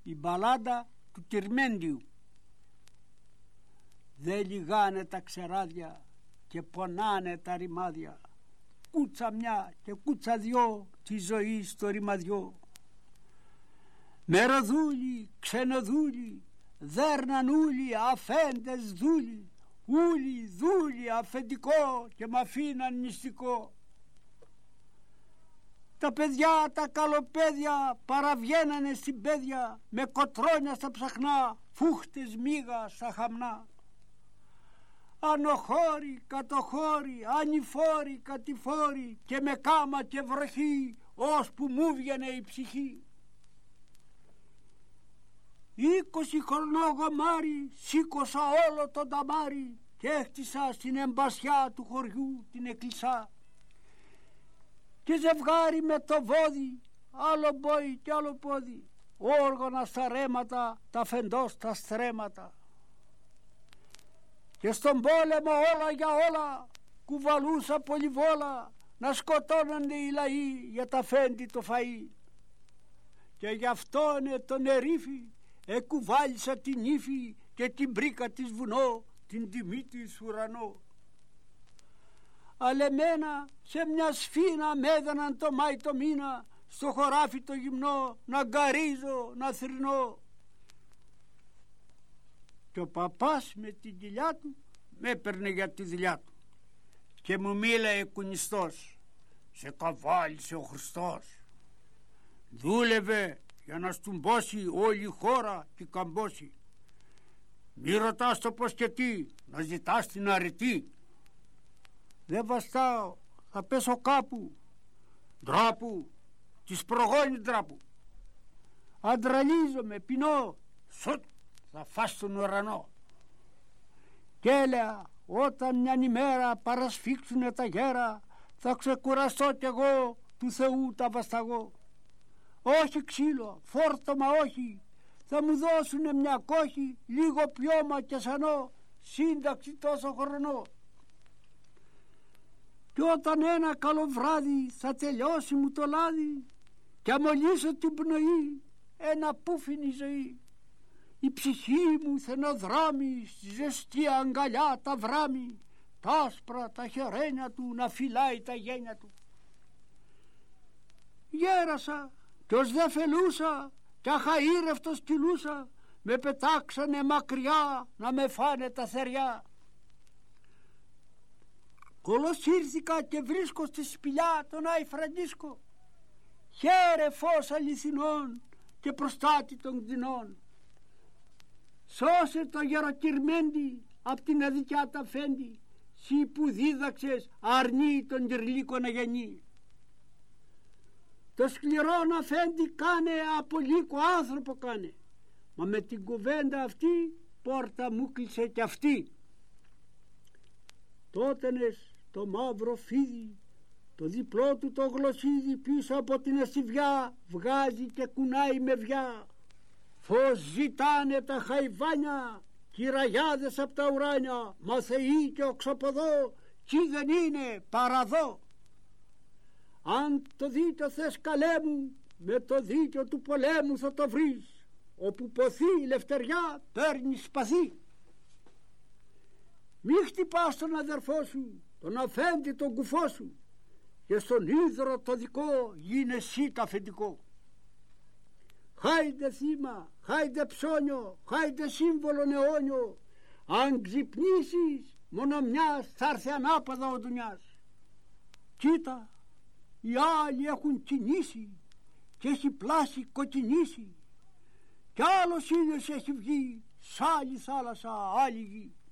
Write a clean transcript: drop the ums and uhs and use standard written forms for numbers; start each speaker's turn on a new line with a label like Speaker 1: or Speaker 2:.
Speaker 1: η μπαλάντα του Κυρμέντιου. Δεν λιγάνε τα ξεράδια και πονάνε τα ρημάδια, κούτσα μια και κούτσα δυο τη ζωή στο ρημαδιό. Μεροδούλοι, ξενοδούλοι, δέρναν ούλοι, αφέντες δούλοι, ούλοι, δούλοι, αφεντικό και μ' αφήναν νηστικό. Τα παιδιά, τα καλοπαίδια παραβγαίνανε στην πέδια, με κοτρόνια στα ψαχνά, φούχτες μίγα στα χαμνά. Ανοχώροι, κατοχώροι, ανηφόροι, κατηφόροι και με κάμα και βροχή, ώσπου μου βγαινε η ψυχή. 20 χρονό γαμάρι σήκωσα όλο τον ταμάρι και έχτισα στην εμπασιά του χωριού την εκκλησά. Και ζευγάρι με το βόδι, άλλο μπόι κι άλλο πόδι, όργανα στα ρέματα, τα φεντό στα στρέμματα. Και στον πόλεμο όλα για όλα κουβαλούσα πολυβόλα, να σκοτώνονται οι λαοί για τα φέντη το φαΐ. Και γι' αυτόν τον ερήφη εκουβάλισα την ύφη και την μπρίκα της βουνό, την τιμή της ουρανό. Αλλά εμένα σε μια σφήνα μ' έδαναν το Μάη το μήνα, στο χωράφι το γυμνό, να γκαρίζω, να θρηνώ. Και ο παπάς με την κοιλιά του με έπαιρνε για τη δουλειά του και μου μίλαε κουνιστός: σε καβάλισε ο Χριστός. Δούλευε για να στουμπώσει όλη η χώρα και καμπώσει. Μη ρωτάς το πως και τι, να ζητάς την αρετή. Δεν βαστάω, θα πέσω κάπου. Ντράπου, της προγόνη ντράπου. Αντραλίζομαι, πεινώ, σουτ, θα φας τον ουρανό. Κι έλεγα, όταν μιαν ημέρα παρασφίξουνε τα γέρα, θα ξεκουραστώ κι εγώ του Θεού τα βασταγώ. Όχι ξύλο, φόρτωμα όχι, θα μου δώσουνε μια κόχη, λίγο πιώμα και σανό, σύνταξη τόσο χρονό. Κι όταν ένα καλό βράδυ θα τελειώσει μου το λάδι και αμολύσω την πνοή, ένα πούφινη ζωή, η ψυχή μου θενοδράμει στη ζεστή αγκαλιά τα βράμει, τα άσπρα τα χερένια του να φυλάει τα γένια του. Γέρασα κι ως δε φελούσα κι αχαήρευτος κυλούσα, με πετάξανε μακριά να με φάνε τα θεριά. Κολοσύρθηκα και βρίσκω στη σπηλιά τον Άη Φραντίσκο, χαίρε φως αληθινών και προστάτη των κτηνών. Σώσε το γεροκυρμέντη απ' την αδικιά τα φέντη, σύ που δίδαξες αρνεί τον κυρλίκο να γεννεί. Το σκληρόν αφέντη κάνε, από λύκο άνθρωπο κάνε, μα με την κουβέντα αυτή πόρτα μου κλείσε κι αυτή. Τότενες το μαύρο φίδι, το διπλό του το γλωσσίδι πίσω από την ασιβιά βγάζει και κουνάει με βιά. Φως ζητάνε τα χαϊβάνια, κυραγιάδες απ' τα ουράνια, μα θεοί και οξοποδό κι δεν είναι παραδό. Αν το δίκιο θες καλέ μου, με το δίκιο του πολέμου θα το βρεις, όπου ποθεί η λευτεριά παίρνει σπαθί. Μη χτυπάς τον αδερφό σου, τον αφέντη τον κουφό σου, και στον ίδρο το δικό γίνε εσύ το αφεντικό. Χάιντε θύμα, χάιντε ψώνιο, χάιντε σύμβολο αιώνιο, αν ξυπνήσεις μόνο μιας θα έρθει ανάποδα ο ντουνιάς. Κοίτα, οι άλλοι έχουν κινήσει και έχει πλάσει κοκκινήσει, κι άλλος ήλιος έχει βγει σ' άλλη θάλασσα άλλη γη.